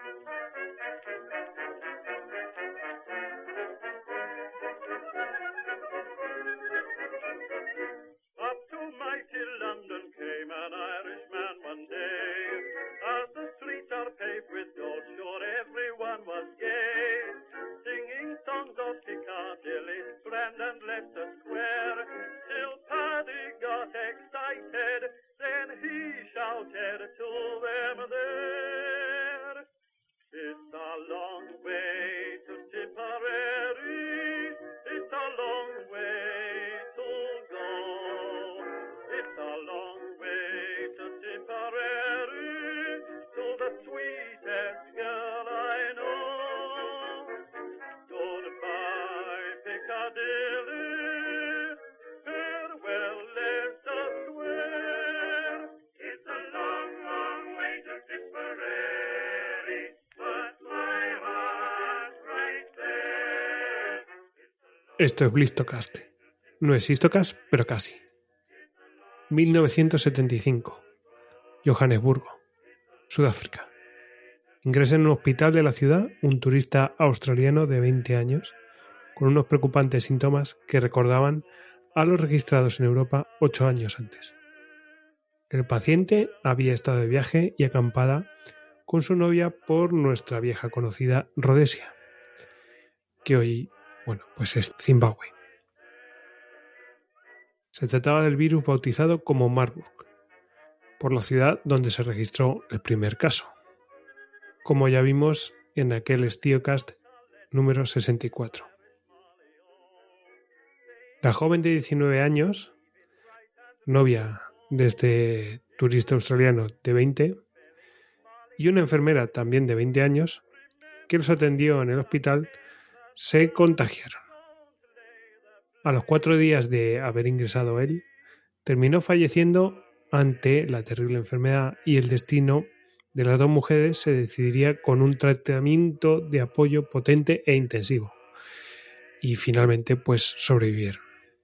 Up to mighty London came an Irishman one day. As the streets are paved with gold, sure everyone was gay. Singing songs of Piccadilly, Strand and Leicester Square. Till Paddy got excited, then he shouted to them there. It's a long way to Tipperary, it's a long way to go. It's a long way to Tipperary, to the sweetest girl I know. Goodbye, Piccadilly, farewell, Leicester Square. It's a long, long way to Tipperary, but my heart's right there. Esto es Blistocast. No es Histocast, pero casi. 1975. Johannesburgo, Sudáfrica. Ingresa en un hospital de la ciudad un turista australiano de 20 años con unos preocupantes síntomas que recordaban a los registrados en Europa 8 años antes. El paciente había estado de viaje y acampada con su novia por nuestra vieja conocida Rodesia, que hoy, pues es Zimbabue. Se trataba del virus bautizado como Marburg, por la ciudad donde se registró el primer caso, como ya vimos en aquel Estiocast número 64. La joven de 19 años, novia de este turista australiano de 20, y una enfermera también de 20 años, que los atendió en el hospital, se contagiaron. A los 4 días de haber ingresado él, terminó falleciendo ante la terrible enfermedad y el destino de las dos mujeres se decidiría con un tratamiento de apoyo potente e intensivo. Y finalmente, pues sobrevivieron.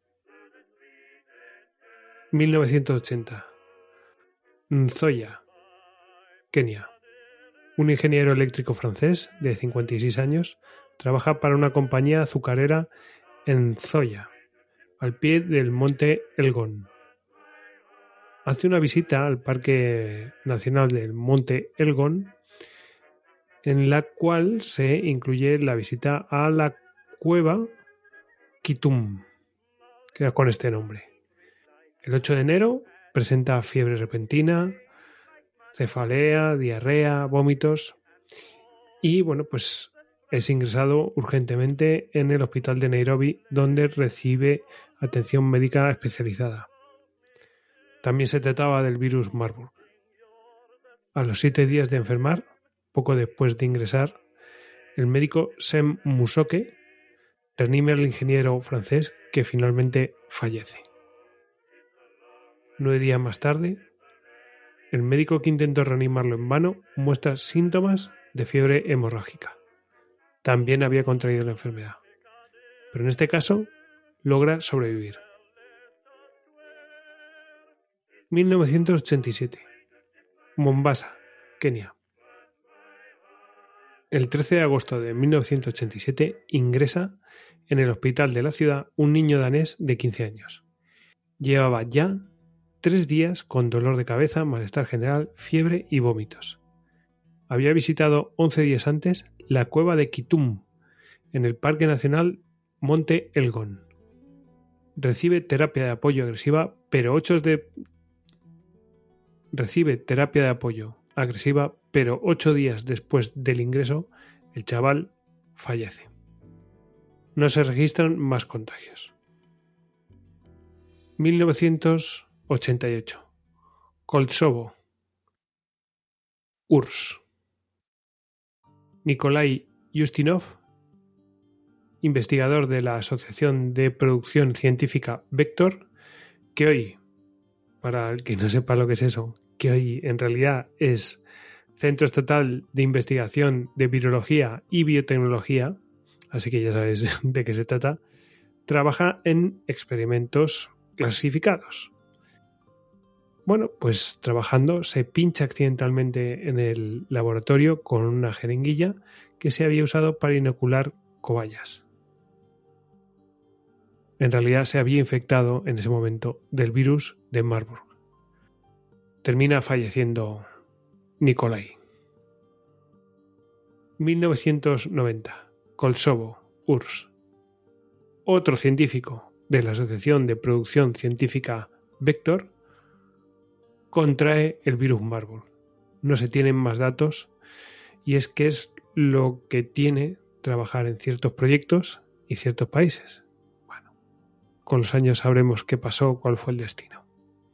1980. Nzoia, Kenia. Un ingeniero eléctrico francés de 56 años trabaja para una compañía azucarera en Nzoia, al pie del monte Elgon. Hace una visita al Parque Nacional del Monte Elgon, en la cual se incluye la visita a la cueva Kitum, que da con este nombre. El 8 de enero presenta fiebre repentina, cefalea, diarrea, vómitos y pues es ingresado urgentemente en el hospital de Nairobi, donde recibe atención médica especializada. También se trataba del virus Marburg. A los 7 días de enfermar, poco después de ingresar, el médico Sem Musoke reanima al ingeniero francés, que finalmente fallece. 9 días más tarde, el médico que intentó reanimarlo en vano muestra síntomas de fiebre hemorrágica. También había contraído la enfermedad, pero en este caso logra sobrevivir. 1987. Mombasa, Kenia. El 13 de agosto de 1987 ingresa en el hospital de la ciudad un niño danés de 15 años. Llevaba ya 3 días con dolor de cabeza, malestar general, fiebre y vómitos. Había visitado 11 días antes la cueva de Kitum, en el Parque Nacional Monte Elgon. Recibe terapia de apoyo agresiva, pero 8 días después del ingreso, el chaval fallece. No se registran más contagios. 1988. Kosovo, URSS. Nikolai Ustinov, investigador de la Asociación de Producción Científica Vector, que hoy, para el que no sepa lo que es eso, que hoy en realidad es Centro Estatal de Investigación de Virología y Biotecnología, así que ya sabes de qué se trata, trabaja en experimentos clasificados. Bueno, pues trabajando se pincha accidentalmente en el laboratorio con una jeringuilla que se había usado para inocular cobayas. En realidad se había infectado en ese momento del virus de Marburg. Termina falleciendo Nikolai. 1990. Kosovo, URSS. Otro científico de la Asociación de Producción Científica Vector contrae el virus Marburg. No se tienen más datos y es que es lo que tiene trabajar en ciertos proyectos y ciertos países. Bueno, con los años sabremos qué pasó, cuál fue el destino.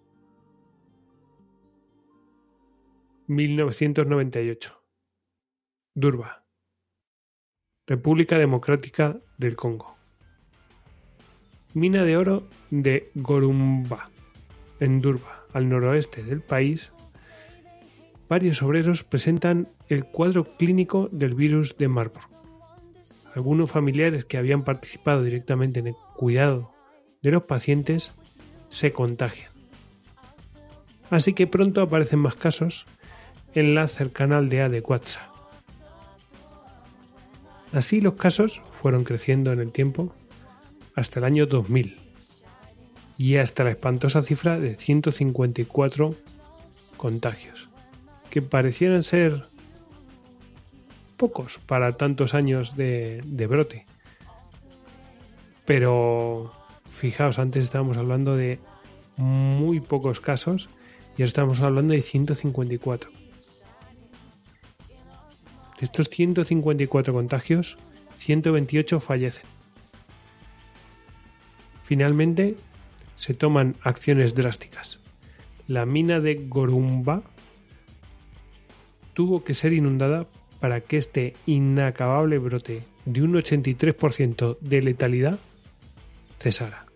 1998. Durba, República Democrática del Congo. Mina de oro de Gorumba, en Durba, al noroeste del país. Varios obreros presentan el cuadro clínico del virus de Marburg. Algunos familiares que habían participado directamente en el cuidado de los pacientes se contagian. Así que pronto aparecen más casos en la cercana aldea de Quatsa. Así los casos fueron creciendo en el tiempo hasta el año 2000 y hasta la espantosa cifra de 154 contagios, que parecieran ser pocos para tantos años de brote. Pero fijaos, antes estábamos hablando de muy pocos casos y ahora estamos hablando de 154. De estos 154 contagios, 128 fallecen. Finalmente, se toman acciones drásticas. La mina de Gorumba tuvo que ser inundada para que este inacabable brote de un 83% de letalidad cesara.